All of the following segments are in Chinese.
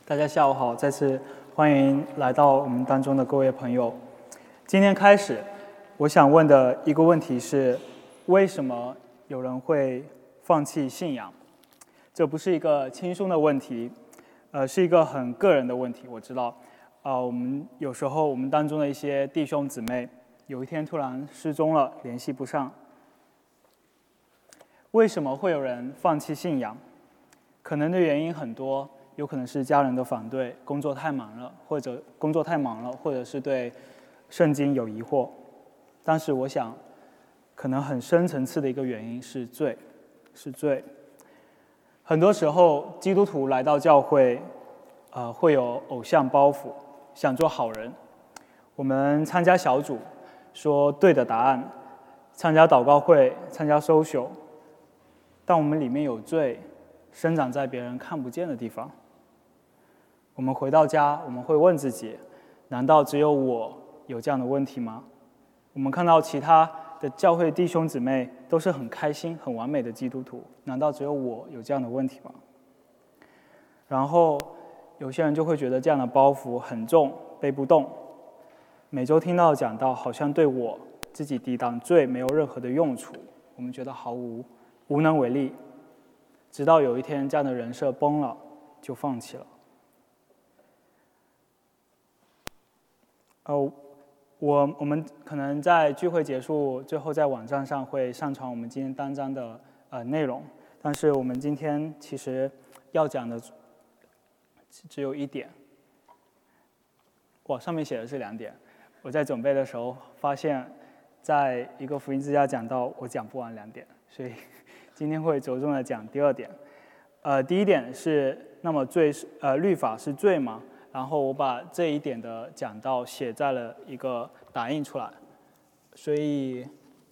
大家下午好，再次欢迎来到我们当中的各位朋友。今天开始，我想问的一个问题是：为什么有人会放弃信仰？这不是一个轻松的问题，是一个很个人的问题。我知道，我们有时候我们当中的一些弟兄姊妹，有一天突然失踪了，联系不上。为什么会有人放弃信仰？可能的原因很多。有可能是家人的反对，工作太忙了，或者是对圣经有疑惑。但是我想，可能很深层次的一个原因是罪。很多时候，基督徒来到教会，会有偶像包袱，想做好人。我们参加小组，说对的答案；参加祷告会，参加social，但我们里面有罪，生长在别人看不见的地方。我们回到家，我们会问自己：难道只有我有这样的问题吗？我们看到其他的教会弟兄姊妹都是很开心、很完美的基督徒，难道只有我有这样的问题吗？然后有些人就会觉得这样的包袱很重，背不动。每周听到讲道，好像对我自己抵挡罪没有任何的用处，我们觉得无能为力。直到有一天，这样的人设崩了，就放弃了。我们可能在聚会结束最后，在网站上会上传我们今天当章的内容，但是我们今天其实要讲的只有一点。上面写的是2点。我在准备的时候发现，在一个福音之家讲到我讲不完2点，所以今天会着重的讲第2点。第一点是，那么律法是罪吗？然后我把这一点的讲道写在了一个打印出来，所以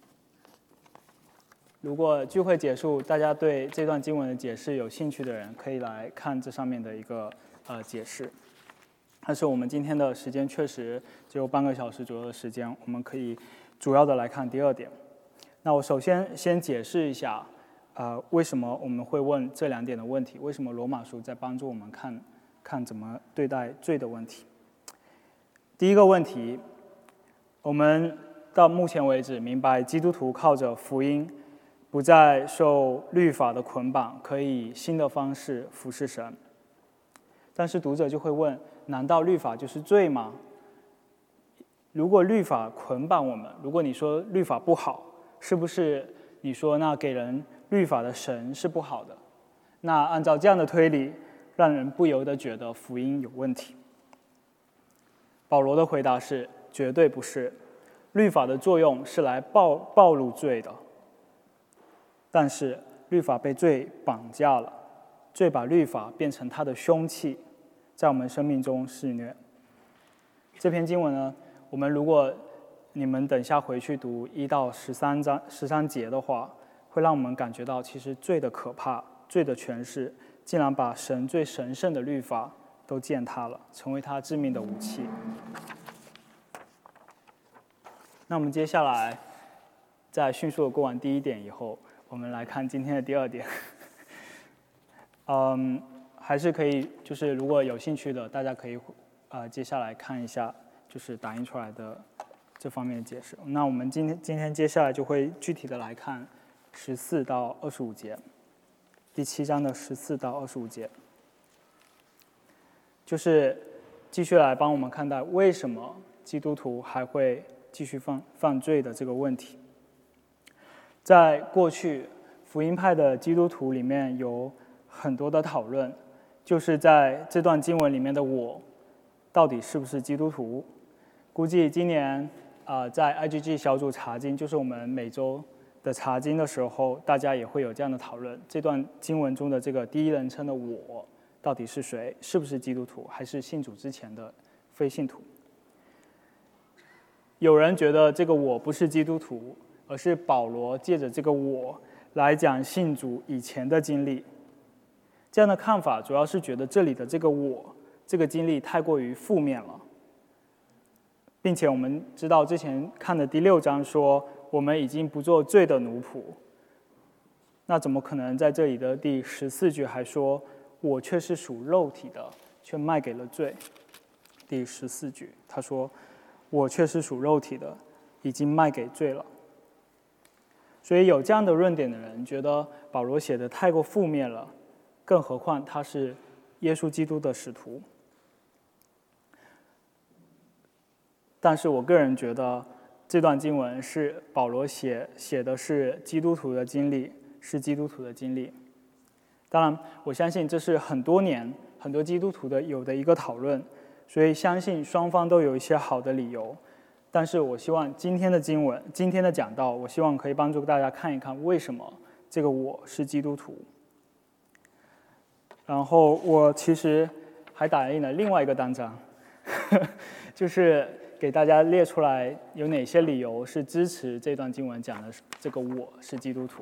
如果聚会结束，大家对这段经文的解释有兴趣的人，可以来看这上面的一个解释。但是我们今天的时间确实只有半个小时左右的时间，我们可以主要的来看第2点。那我首先解释一下，为什么我们会问这2点的问题？为什么罗马书在帮助我们看怎么对待罪的问题。第一个问题，我们到目前为止明白基督徒靠着福音不再受律法的捆绑，可以以新的方式服侍神。但是读者就会问，难道律法就是罪吗？如果律法捆绑我们，如果你说律法不好，是不是你说那给人律法的神是不好的？那按照这样的推理，让人不由得觉得福音有问题。保罗的回答是：绝对不是。律法的作用是来暴露罪的，但是律法被罪绑架了，罪把律法变成他的凶器，在我们生命中肆虐。这篇经文呢，我们如果你们等下回去读1到13节的话，会让我们感觉到其实罪的可怕，罪的权势竟然把神最神圣的律法都践踏了，成为他致命的武器。那我们接下来在迅速的过完第1点以后，我们来看今天的第2点。还是可以，就是如果有兴趣的，大家可以接下来看一下，就是打印出来的这方面的解释。那我们今天接下来就会具体的来看14到25节。第7章的14到25节，就是继续来帮我们看待为什么基督徒还会继续犯罪的这个问题。在过去福音派的基督徒里面有很多的讨论，就是在这段经文里面的我到底是不是基督徒。估计今年在 IGG 小组查经，就是我们每周的查经的时候，大家也会有这样的讨论。这段经文中的这个第一人称的我到底是谁？是不是基督徒，还是信主之前的非信徒？有人觉得这个我不是基督徒，而是保罗借着这个我来讲信主以前的经历。这样的看法主要是觉得这里的这个我，这个经历太过于负面了，并且我们知道之前看的第6章说，我们已经不做罪的奴仆，那怎么可能在这里的第14句还说，我却是属肉体的， 却卖给了罪。第14句，他说：“我却是属肉体的，已经卖给罪了。”所以有这样的论点的人觉得保罗写的太过负面了，更何况他是耶稣基督的使徒。但是我个人觉得这段经文是保罗写的是基督徒的经历，是基督徒的经历。当然，我相信这是很多年很多基督徒有的一个讨论，所以相信双方都有一些好的理由。但是我希望今天的经文，今天的讲道，我希望可以帮助大家看一看为什么这个我是基督徒。然后我其实还打印了另外一个单张，就是给大家列出来有哪些理由是支持这段经文讲的这个我是基督徒。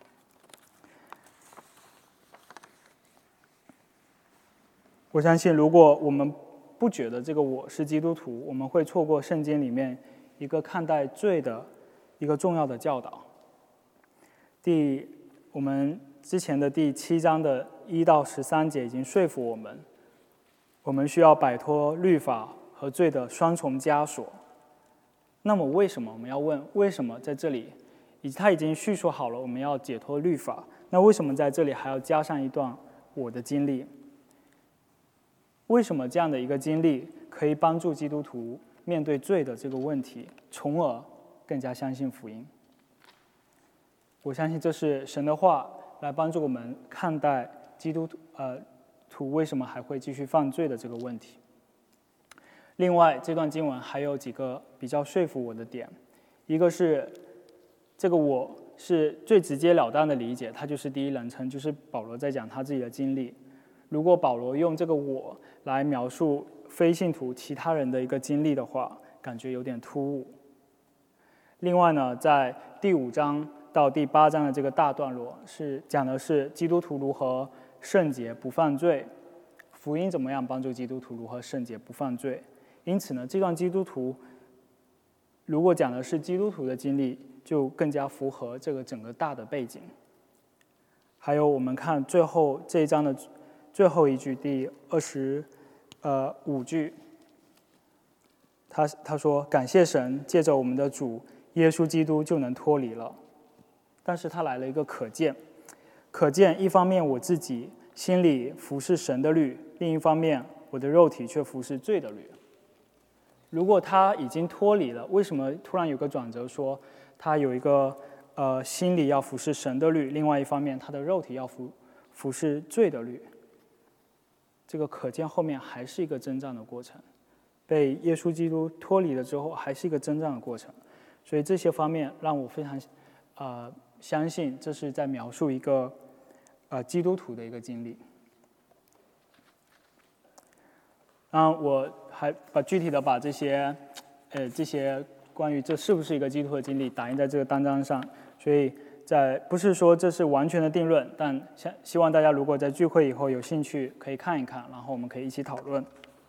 我相信如果我们不觉得这个我是基督徒，我们会错过圣经里面一个看待罪的一个重要的教导。我们之前的第7章的1到13节已经说服我们需要摆脱律法和罪的双重枷锁。那么为什么我们要问为什么在这里他已经叙述好了我们要解脱律法，那为什么在这里还要加上一段我的经历？为什么这样的一个经历可以帮助基督徒面对罪的这个问题，从而更加相信福音？我相信这是神的话来帮助我们看待基督徒为什么还会继续犯罪的这个问题。另外，这段经文还有几个比较说服我的点，一个是这个我是最直截了当的理解，它就是第一人称，就是保罗在讲他自己的经历。如果保罗用这个我来描述非信徒其他人的一个经历的话，感觉有点突兀。另外呢，在第5章到第8章的这个大段落是讲的是基督徒如何圣洁不犯罪，福音怎么样帮助基督徒如何圣洁不犯罪。因此呢，这段基督徒如果讲的是基督徒的经历，就更加符合这个整个大的背景。还有我们看最后这一章的最后一句，第25句，他说感谢神，借着我们的主耶稣基督就能脱离了。但是他来了一个可见，一方面我自己心里服侍神的律，另一方面我的肉体却服侍罪的律。如果他已经脱离了，为什么突然有个转折说他有一个心里要服侍神的律，另外一方面他的肉体要服侍罪的律？这个可见后面还是一个征战的过程，被耶稣基督脱离了之后还是一个征战的过程。所以这些方面让我非常相信这是在描述一个基督徒的一个经历。我还具体的把这些关于这是不是一个基督徒的经历打印在这个单张上，所以不是说这是完全的定论，但希望大家如果在聚会以后有兴趣可以看一看，然后我们可以一起讨论。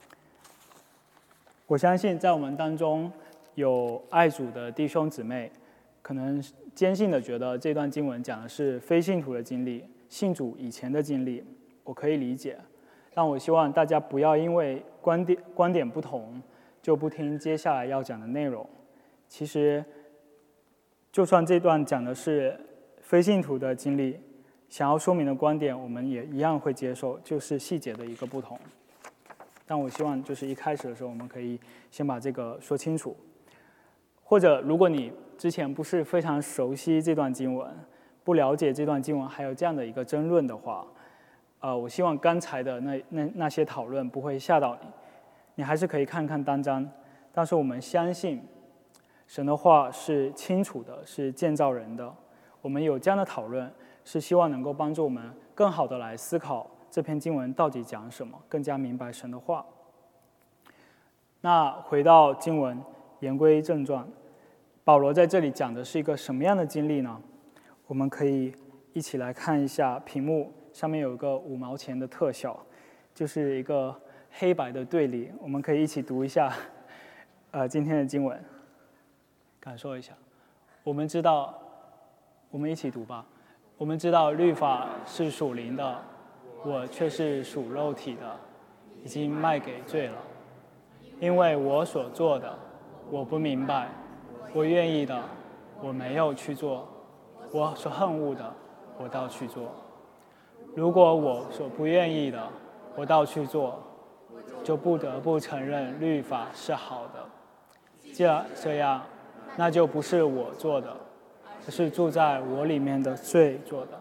我相信在我们当中有爱主的弟兄姊妹，可能坚信的觉得这段经文讲的是非信徒的经历，信主以前的经历，我可以理解。但我希望大家不要因为观点不同就不听接下来要讲的内容。其实就算这段讲的是非信徒的经历，想要说明的观点我们也一样会接受，就是细节的一个不同。但我希望就是一开始的时候我们可以先把这个说清楚。或者如果你之前不是非常熟悉这段经文，不了解这段经文还有这样的一个争论的话，我希望刚才的那些讨论不会吓到你，你还是可以看看单章。但是我们相信神的话是清楚的，是建造人的。我们有这样的讨论，是希望能够帮助我们更好的来思考这篇经文到底讲什么，更加明白神的话。那回到经文，言归正传，保罗在这里讲的是一个什么样的经历呢？我们可以一起来看一下屏幕上面有一个5毛钱的特效，就是一个黑白的对立。我们可以一起读一下今天的经文，感受一下。我们知道，我们一起读吧。我们知道律法是属灵的，我却是属肉体的， 已经卖给罪了。因为我所做的，我不明白；我愿意的，我没有去做；我所恨恶的，我倒去做。如果我所不愿意的，我倒去做，就不得不承认律法是好的。既然这样，那就不是我做的，而是住在我里面的罪做的。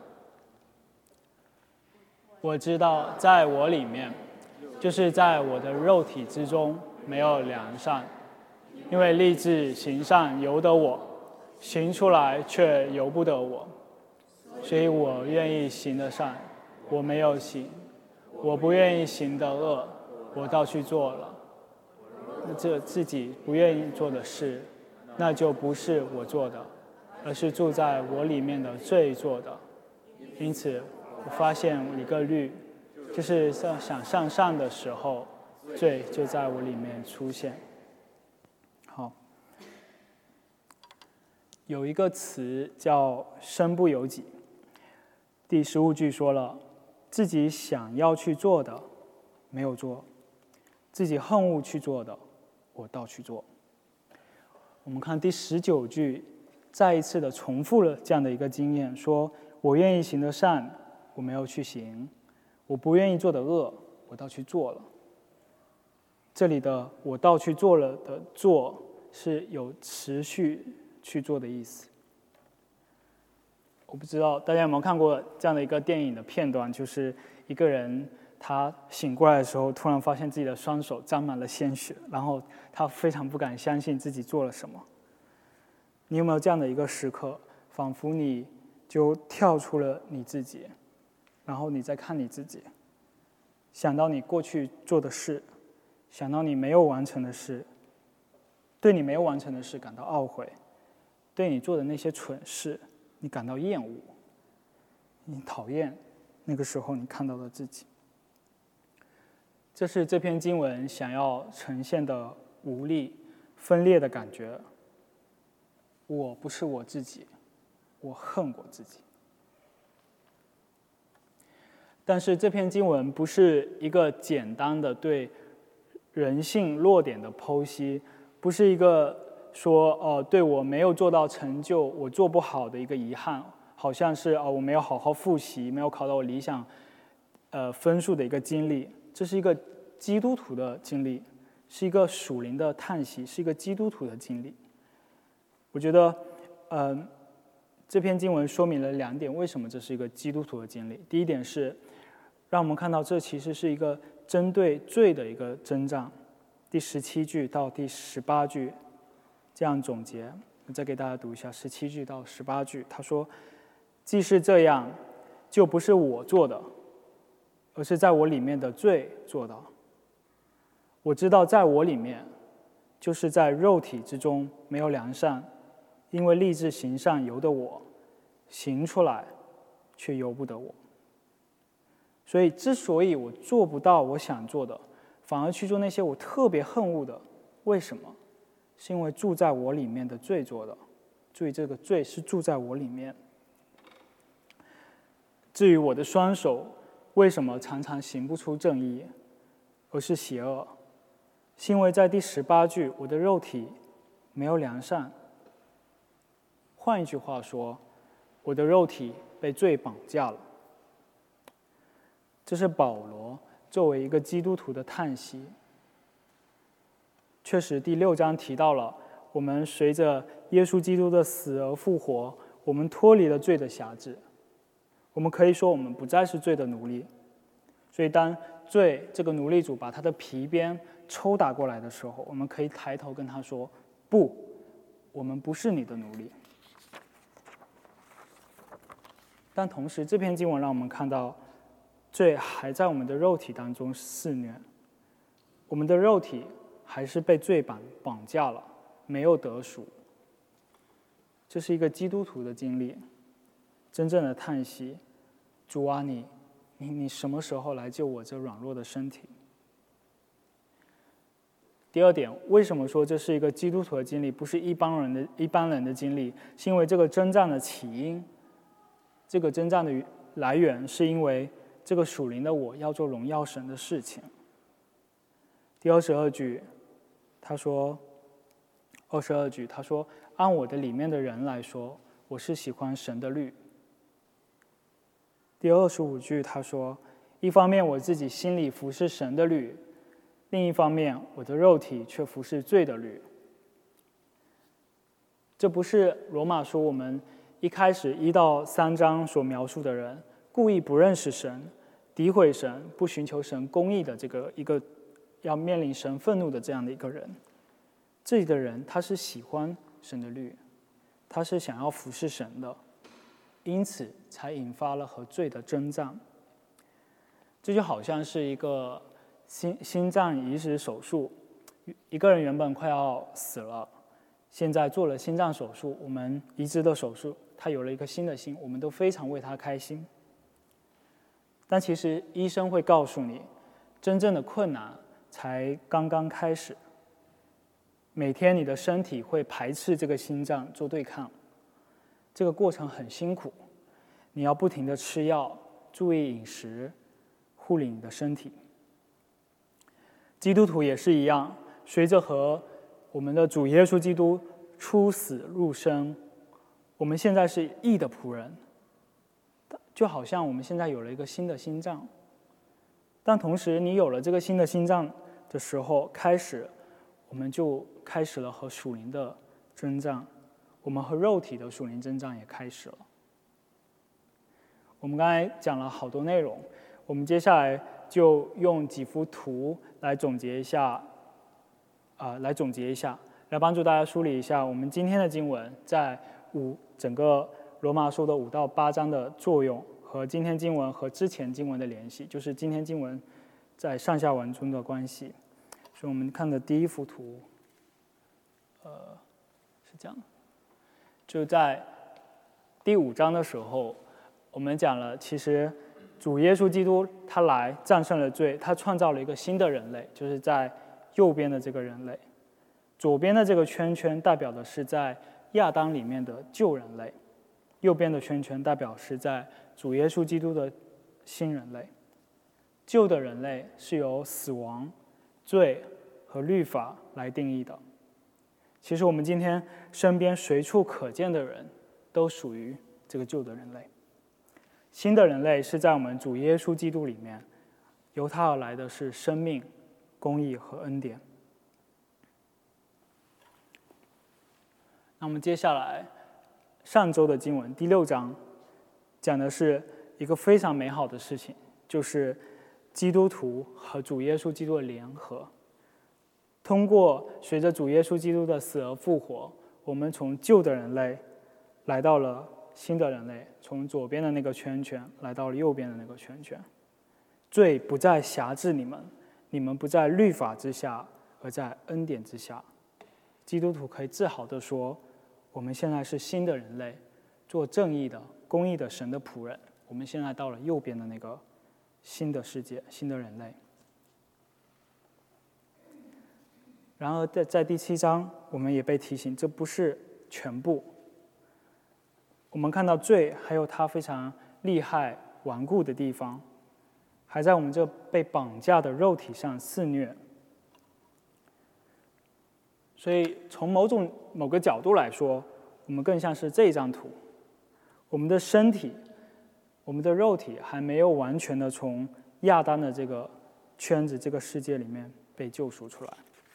我知道在我里面，就是在我的肉体之中没有良善，因为立志行善由得我，行出来却由不得我。所以我愿意行的善，我没有行；我不愿意行的恶，我倒去做了。这自己不愿意做的事，那就不是我做的，而是住在我里面的罪做的。因此我发现一个律，就是想向上的时候，罪就在我里面出现。好，有一个词叫身不由己。第15句说了，自己想要去做的没有做，自己恨恶去做的我倒去做。我们看第19句，再一次的重复了这样的一个经验，说我愿意行的善我没有去行，我不愿意做的恶我倒去做了。这里的我倒去做了的做是有持续去做的意思。我不知道大家有没有看过这样的一个电影的片段，就是一个人他醒过来的时候，突然发现自己的双手沾满了鲜血，然后他非常不敢相信自己做了什么。你有没有这样的一个时刻，仿佛你就跳出了你自己，然后你再看你自己，想到你过去做的事，想到你没有完成的事，对你没有完成的事感到懊悔，对你做的那些蠢事你感到厌恶，你讨厌那个时候你看到的自己。这是这篇经文想要呈现的无力、分裂的感觉。我不是我自己，我恨我自己。但是这篇经文不是一个简单的对人性弱点的剖析，不是一个说对我没有做到成就，我做不好的一个遗憾，好像是我没有好好复习，没有考到我理想分数的一个经历。这是一个基督徒的经历，是一个属灵的叹息，是一个基督徒的经历。我觉得这篇经文说明了2点，为什么这是一个基督徒的经历。第一点是让我们看到这其实是一个针对罪的一个征战。第17句到第18句这样总结，我再给大家读一下17句到18句。他说，既是这样，就不是我做的，而是在我里面的罪做的。我知道在我里面，就是在肉体之中没有良善，因为立志行善由得我，行出来却由不得我。所以之所以我做不到我想做的，反而去做那些我特别恨恶的，为什么？是因为住在我里面的罪做的。注意，这个罪是住在我里面。至于我的双手为什么常常行不出正义，而是邪恶，是因为在第18句，我的肉体没有良善。换一句话说，我的肉体被罪绑架了。这是保罗作为一个基督徒的叹息。确实，第6章提到了，我们随着耶稣基督的死而复活，我们脱离了罪的辖制。我们可以说，我们不再是罪的奴隶。所以，当罪这个奴隶主把他的皮鞭抽打过来的时候，我们可以抬头跟他说：“不，我们不是你的奴隶。”但同时，这篇经文让我们看到，罪还在我们的肉体当中肆虐，我们的肉体还是被罪绑架了，没有得赎。这是一个基督徒的经历，真正的叹息：主啊，你什么时候来救我这软弱的身体？第二点，为什么说这是一个基督徒的经历，不是一般人的经历？是因为这个征战的起因，这个征战的来源，是因为这个属灵的我要做荣耀神的事情。 第22句，他说，22句他说，按我的里面的人来说，我是喜欢神的律。第25句他说，一方面我自己心里服侍神的律，另一方面我的肉体却服侍罪的律。这不是罗马书我们一开始1到3章所描述的人故意不认识神、诋毁神、不寻求神公义的一个要面临神愤怒的这样的一个人。这里的人他是喜欢神的律，他是想要服侍神的，因此才引发了和罪的征战。这就好像是一个心脏移植手术，一个人原本快要死了，现在做了心脏手术，我们移植的手术，他有了一个新的心，我们都非常为他开心。但其实医生会告诉你，真正的困难才刚刚开始。每天你的身体会排斥这个心脏做对抗，这个过程很辛苦，你要不停地吃药，注意饮食，护理你的身体。基督徒也是一样，随着和我们的主耶稣基督出死入生，我们现在是义的仆人，就好像我们现在有了一个新的心脏。但同时你有了这个新的心脏的时候，我们就开始了和属灵的征战，我们和肉体的属灵征战也开始了。我们刚才讲了好多内容，我们接下来就用几幅图来总结一下，来帮助大家梳理一下我们今天的经文在整个罗马书的5到8章的作用，和今天经文和之前经文的联系，就是今天经文在上下文中的关系。所以我们看的第一幅图，是这样的，就在第5章的时候，我们讲了，其实主耶稣基督他来战胜了罪，他创造了一个新的人类，就是在右边的这个人类，左边的这个圈圈代表的是在亚当里面的旧人类，右边的圈圈代表是在主耶稣基督的新人类。旧的人类是由死亡、罪和律法来定义的。其实我们今天身边随处可见的人都属于这个旧的人类。新的人类是在我们主耶稣基督里面，由他而来的是生命、公义和恩典。那我们接下来上周的经文第6章讲的是一个非常美好的事情，就是基督徒和主耶稣基督的联合。通过随着主耶稣基督的死而复活，我们从旧的人类来到了新的人类，从左边的那个圈圈来到了右边的那个圈圈。罪不再辖制你们，你们不在律法之下，而在恩典之下。基督徒可以自豪地说，我们现在是新的人类，做正义的、公义的神的仆人。我们现在到了右边的那个新的世界，新的人类。然而在第7章，我们也被提醒，这不是全部。我们看到罪还有它非常厉害、顽固的地方，还在我们这被绑架的肉体上肆虐。所以从某个角度来说，我们更像是这张图，我们的身体、我们的肉体还没有完全的从亚当的这个圈子、这个世界里面被救赎出来。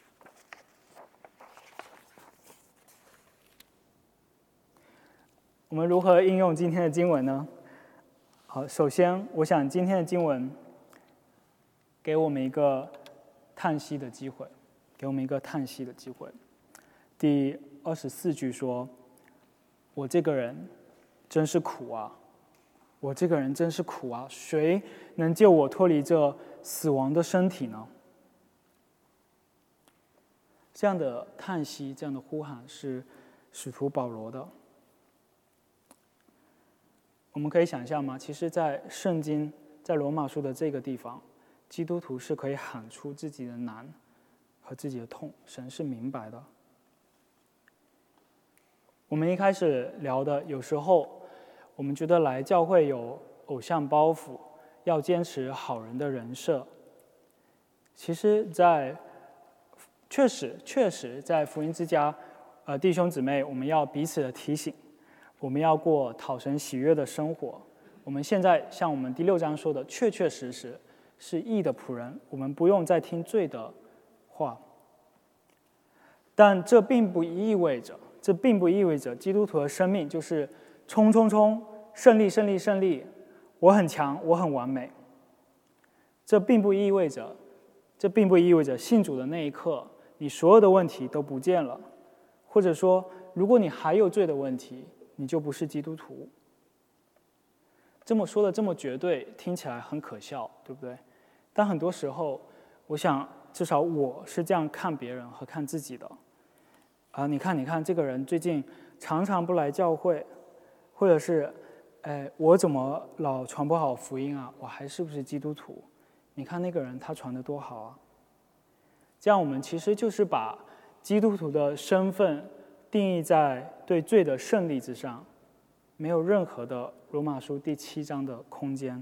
我们如何应用今天的经文呢？好，首先我想今天的经文给我们一个叹息的机会，第24句说，我这个人真是苦啊，谁能救我脱离这死亡的身体呢？这样的叹息，这样的呼喊是使徒保罗的。我们可以想象吗？其实在圣经，在罗马书的这个地方，基督徒是可以喊出自己的难和自己的痛，神是明白的。我们一开始聊的，有时候我们觉得来教会有偶像包袱，要坚持好人的人设。其实在确实在福音之家，弟兄姊妹，我们要彼此的提醒，我们要过讨神喜悦的生活。我们现在像我们第6章说的，确实是义的仆人，我们不用再听罪的话。但这并不意味着基督徒的生命就是冲，胜利，我很强，我很完美。这并不意味着信主的那一刻，你所有的问题都不见了，或者说，如果你还有罪的问题，你就不是基督徒。这么说的这么绝对，听起来很可笑，对不对？但很多时候，我想至少我是这样看别人和看自己的。你看，这个人最近常常不来教会，或者是，我怎么老传不好福音啊？我还是不是基督徒？你看那个人他传得多好啊！这样我们其实就是把基督徒的身份定义在对罪的胜利之上，没有任何的罗马书第7章的空间。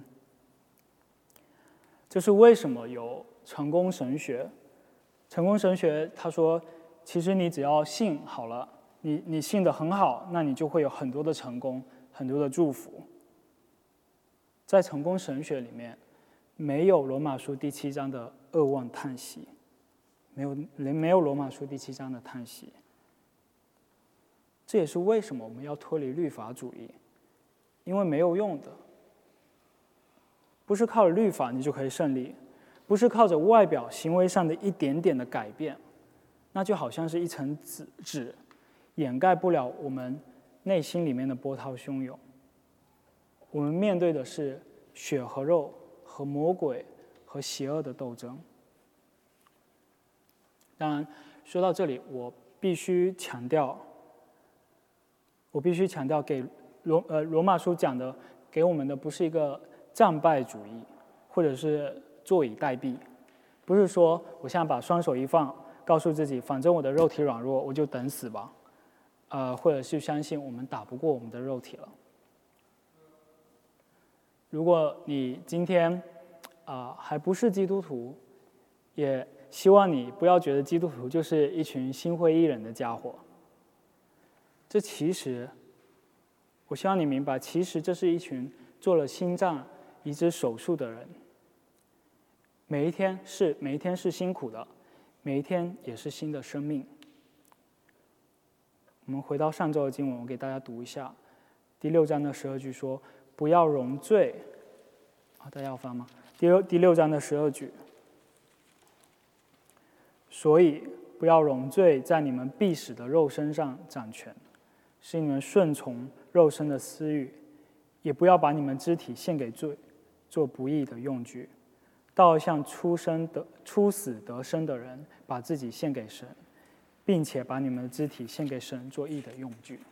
这是为什么有成功神学？成功神学他说，其实你只要信好了，你信得很好，那你就会有很多的成功，很多的祝福。在成功神学里面，没有罗马书第7章的扼腕叹息，没有罗马书第7章的叹息。这也是为什么我们要脱离律法主义，因为没有用的。不是靠着律法你就可以胜利，不是靠着外表行为上的一点点的改变，那就好像是一层纸，掩盖不了我们内心里面的波涛汹涌。我们面对的是血和肉和魔鬼和邪恶的斗争。当然，说到这里，我必须强调给罗马书讲的给我们的不是一个战败主义，或者是坐以待毙，不是说我现在把双手一放，告诉自己反正我的肉体软弱，我就等死吧，或者是相信我们打不过我们的肉体了。如果你今天还不是基督徒，也希望你不要觉得基督徒就是一群心灰意冷的家伙。这其实，我希望你明白，其实这是一群做了心脏移植手术的人。每一天是辛苦的，每一天也是新的生命。我们回到上周的经文，我给大家读一下第6章的12句说：“不要容罪。”大家要翻吗？第6章的12句。所以不要容罪在你们必死的肉身上掌权，使你们顺从肉身的私欲，也不要把你们肢体献给罪，做不义的用具，倒像初死得生的人，把自己献给神，并且把你们的肢体献给神做义的用具。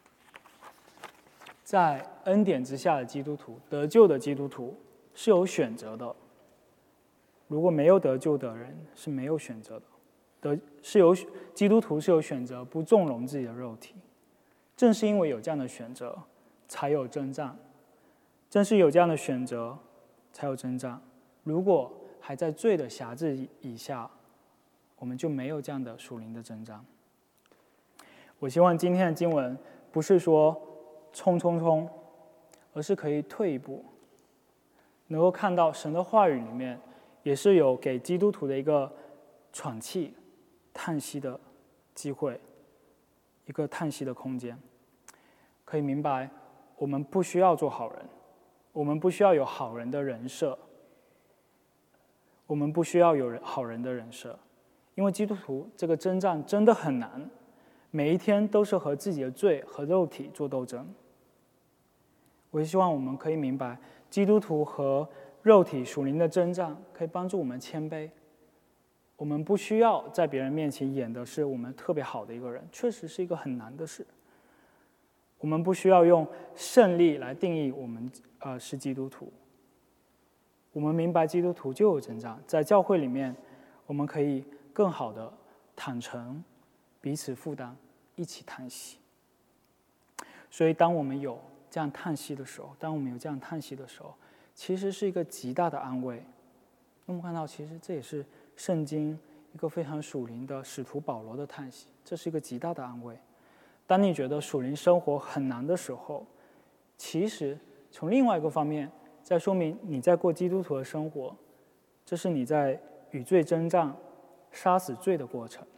在恩典之下的基督徒，得救的基督徒是有选择的。如果没有得救的人是没有选择的。基督徒是有选择不纵容自己的肉体，正是因为有这样的选择，才有征战。正是有这样的选择，才有征战。如果还在罪的辖制以下，我们就没有这样的属灵的征战。我希望今天的经文不是说冲，而是可以退一步，能够看到神的话语里面也是有给基督徒的一个喘气、叹息的机会，一个叹息的空间。可以明白，我们不需要做好人，我们不需要有好人的人设，我们不需要有好人的人设，因为基督徒这个征战真的很难，每一天都是和自己的罪和肉体做斗争。我也希望我们可以明白，基督徒和肉体属灵的征战可以帮助我们谦卑。我们不需要在别人面前演的是我们特别好的一个人，确实是一个很难的事。我们不需要用胜利来定义我们是基督徒。我们明白基督徒就有征战，在教会里面，我们可以更好的坦诚，彼此负担，一起叹息。所以当我们有这样叹息的时候，其实是一个极大的安慰。我们看到，其实这也是圣经一个非常属灵的使徒保罗的叹息，这是一个极大的安慰。当你觉得属灵生活很难的时候，其实从另外一个方面在说明你在过基督徒的生活，这是你在与罪征战、杀死罪的过程。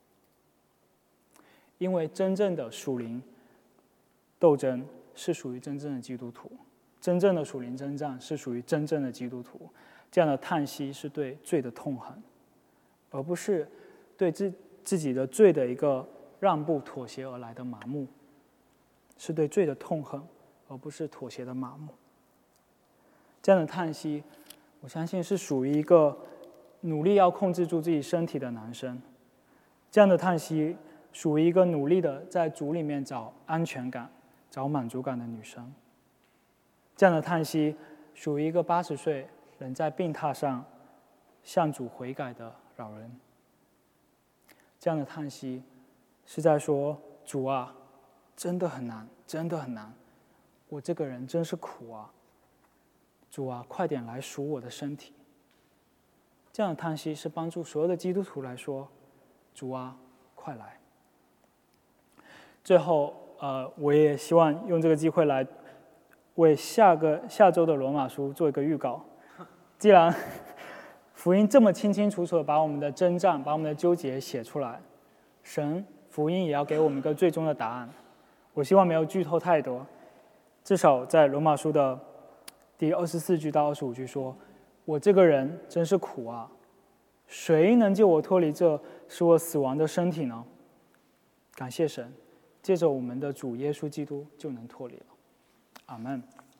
因为真正的属灵斗争是属于真正的基督徒，真正的属灵征战是属于真正的基督徒。这样的叹息是对罪的痛恨，而不是对自己的罪的一个让步妥协而来的麻木，是对罪的痛恨，而不是妥协的麻木。这样的叹息，我相信是属于一个努力要控制住自己身体的男生。这样的叹息属于一个努力的在主里面找安全感、找满足感的女生。这样的叹息属于一个80岁仍在病榻上向主悔改的老人。这样的叹息是在说，主啊，真的很难，真的很难，我这个人真是苦啊，主啊，快点来赎我的身体。这样的叹息是帮助所有的基督徒来说，主啊，快来。最后我也希望用这个机会来为下周的罗马书做一个预告。既然福音这么清清楚楚的把我们的征战、把我们的纠结写出来，神福音也要给我们一个最终的答案。我希望没有剧透太多，至少在罗马书的第24句到25句说，我这个人真是苦啊，谁能救我脱离这使我死亡的身体呢？感谢神，借着我们的主耶稣基督就能脱离了。阿们。